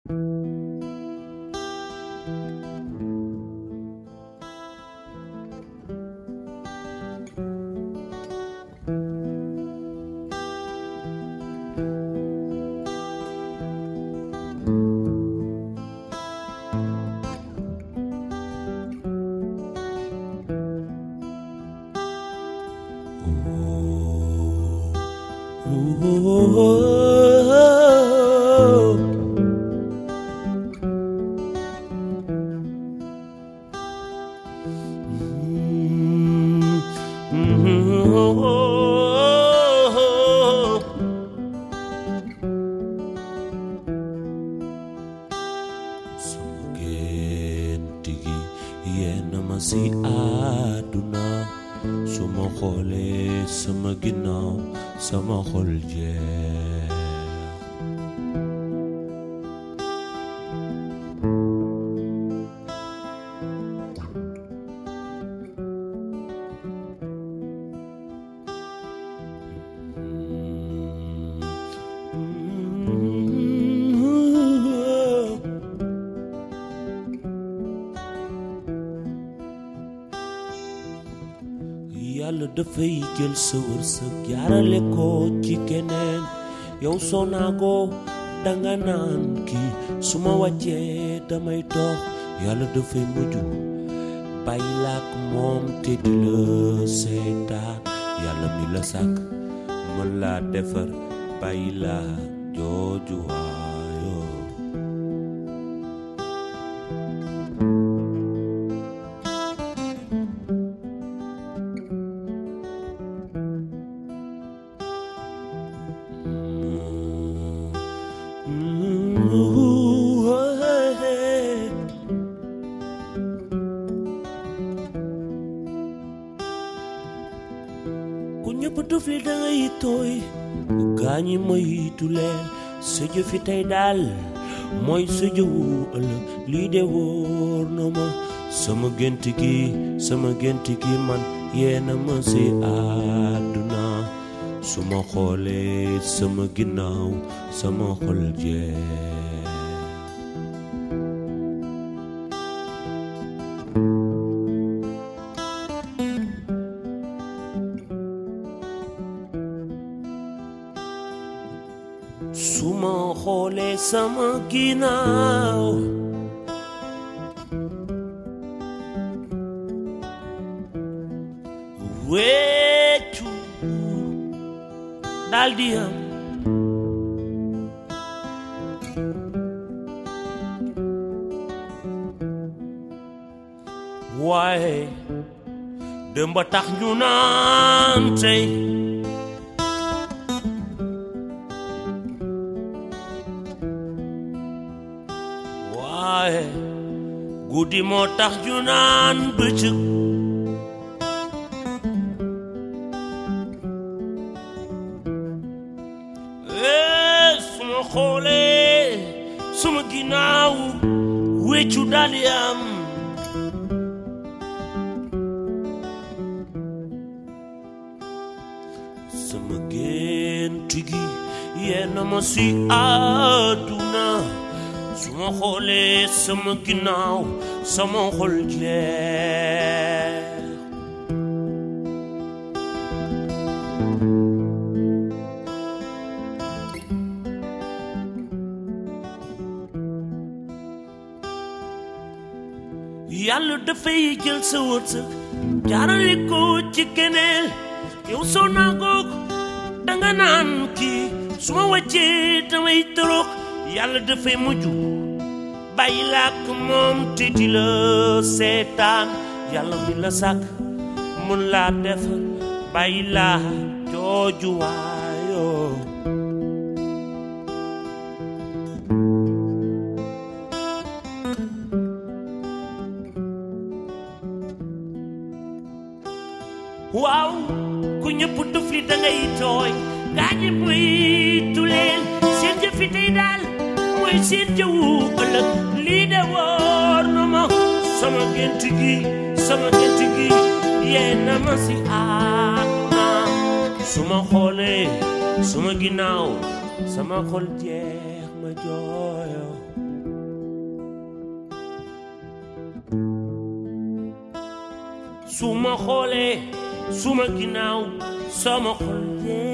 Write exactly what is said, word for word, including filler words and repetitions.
si àdduna su ma xoolee sama ginnaaw sama xol jeex Yàlla dafay jël sa wërsëg jaarale ko ci keneen yow soo naagoo danga naan kii su ma wàccee damay toog Yàlla dafay mujj bàyyi la ak moom te di la seetaan Yàlla mi la sàkk mën laa defar bàyyi la jooju waayoo ku ñëpp tufli dangay tooy ku gaañi moytu leen sa jëfi tey daal mooy sa jëwu ëllëg lii de wóor na ma sama gént gi sama gént gi man yéena ma si àdduna su ma xoolee sama ginnaaw sama xol jeex su ma xoolee sama ginnaaw wéccu daldi am waaye démb tax ñu naan tey waaye guddi moo tax ñu naan bëccëg ee suma xoolee suma ginnaaw wéccu daldi am sama gént gi yenn ma si àdduna su ma xoolee sama ginnaaw sama xol jeex Yàlla dafay jël sa wërsëg jaarale ko ci keneen yow soo naagoo danga naan kii su ma wàccee damay torox Yàlla dafay mujj bàyyi la ak moom te di la seetaan Yàlla mi la sàkk mun laa defar bàyyi la jooju waayoo waaw ku ñëpp tufli dangay tooy gaañi moytu leen seen jëfi tey daal mooy seen jëwu ëllëg lii de wóor na ma sama gént gi sama gént gi yéena ma si àdduna su ma xoolee suma ginnaaw sama xol jeex ma jooyo su ma xoolee su ma ginnaaw sama xol